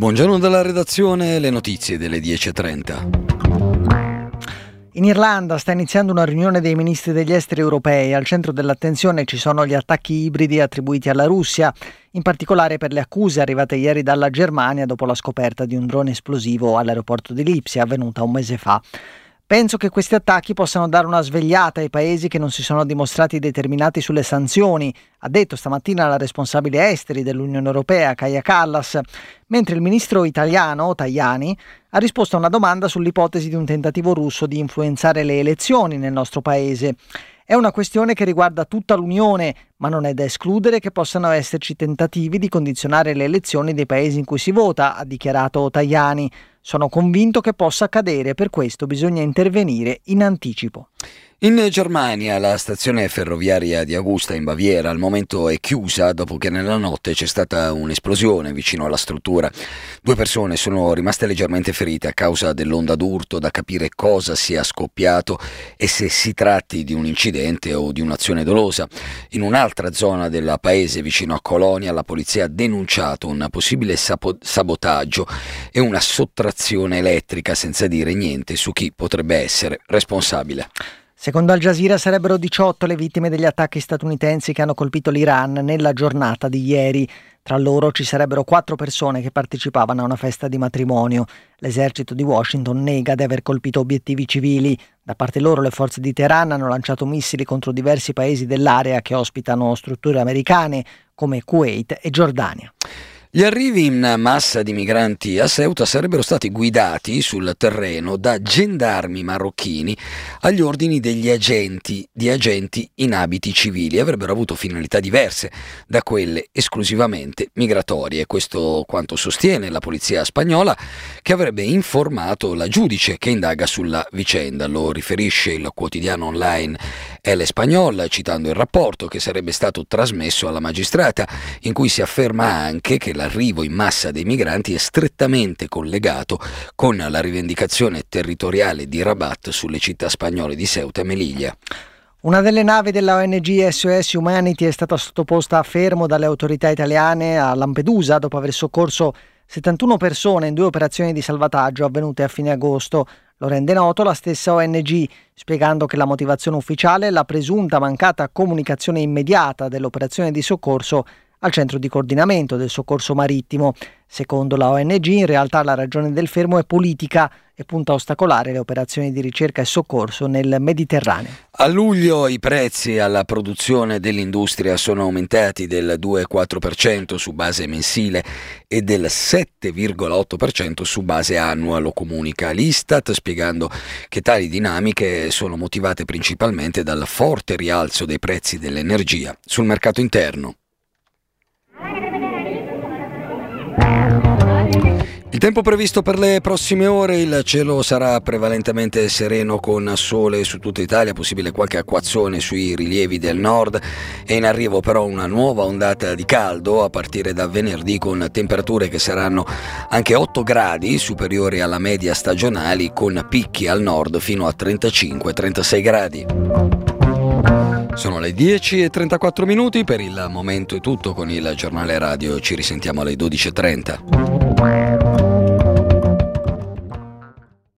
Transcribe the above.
Buongiorno dalla redazione, le notizie delle 10:30. In Irlanda sta iniziando una riunione dei ministri degli esteri europei. Al centro dell'attenzione ci sono gli attacchi ibridi attribuiti alla Russia, in particolare per le accuse arrivate ieri dalla Germania dopo la scoperta di un drone esplosivo all'aeroporto di Lipsia avvenuta un mese fa. Penso che questi attacchi possano dare una svegliata ai paesi che non si sono dimostrati determinati sulle sanzioni, ha detto stamattina la responsabile esteri dell'Unione Europea, Kaja Kallas, mentre il ministro italiano, Tajani, ha risposto a una domanda sull'ipotesi di un tentativo russo di influenzare le elezioni nel nostro paese. È una questione che riguarda tutta l'Unione, ma non è da escludere che possano esserci tentativi di condizionare le elezioni dei paesi in cui si vota, ha dichiarato Tajani. Sono convinto che possa accadere, per questo bisogna intervenire in anticipo. In Germania la stazione ferroviaria di Augusta in Baviera al momento è chiusa dopo che nella notte c'è stata un'esplosione vicino alla struttura. 2 persone sono rimaste leggermente ferite a causa dell'onda d'urto, da capire cosa sia scoppiato e se si tratti di un incidente o di un'azione dolosa. In un'altra zona del paese vicino a Colonia la polizia ha denunciato un possibile sabotaggio e una sottrazione elettrica senza dire niente su chi potrebbe essere responsabile. Secondo Al Jazeera sarebbero 18 le vittime degli attacchi statunitensi che hanno colpito l'Iran nella giornata di ieri. Tra loro ci sarebbero 4 persone che partecipavano a una festa di matrimonio. L'esercito di Washington nega di aver colpito obiettivi civili. Da parte loro le forze di Teheran hanno lanciato missili contro diversi paesi dell'area che ospitano strutture americane come Kuwait e Giordania. Gli arrivi in massa di migranti a Ceuta sarebbero stati guidati sul terreno da gendarmi marocchini agli ordini di agenti in abiti civili e avrebbero avuto finalità diverse da quelle esclusivamente migratorie. Questo quanto sostiene la polizia spagnola, che avrebbe informato la giudice che indaga sulla vicenda. Lo riferisce il quotidiano online El Español, citando il rapporto che sarebbe stato trasmesso alla magistrata, in cui si afferma anche che l'arrivo in massa dei migranti è strettamente collegato con la rivendicazione territoriale di Rabat sulle città spagnole di Ceuta e Melilla. Una delle navi della ONG SOS Humanity è stata sottoposta a fermo dalle autorità italiane a Lampedusa dopo aver soccorso 71 persone in 2 operazioni di salvataggio avvenute a fine agosto. Lo rende noto la stessa ONG, spiegando che la motivazione ufficiale è la presunta mancata comunicazione immediata dell'operazione di soccorso al centro di coordinamento del soccorso marittimo. Secondo la ONG, in realtà la ragione del fermo è politica e punta a ostacolare le operazioni di ricerca e soccorso nel Mediterraneo. A luglio i prezzi alla produzione dell'industria sono aumentati del 2,4% su base mensile e del 7,8% su base annua, lo comunica l'Istat, spiegando che tali dinamiche sono motivate principalmente dal forte rialzo dei prezzi dell'energia sul mercato interno. Il tempo previsto per le prossime ore: il cielo sarà prevalentemente sereno con sole su tutta Italia, possibile qualche acquazzone sui rilievi del nord, e in arrivo però una nuova ondata di caldo a partire da venerdì, con temperature che saranno anche 8 gradi superiori alla media stagionali, con picchi al nord fino a 35-36 gradi. Sono le 10:34, per il momento è tutto con il giornale radio, ci risentiamo alle 12:30.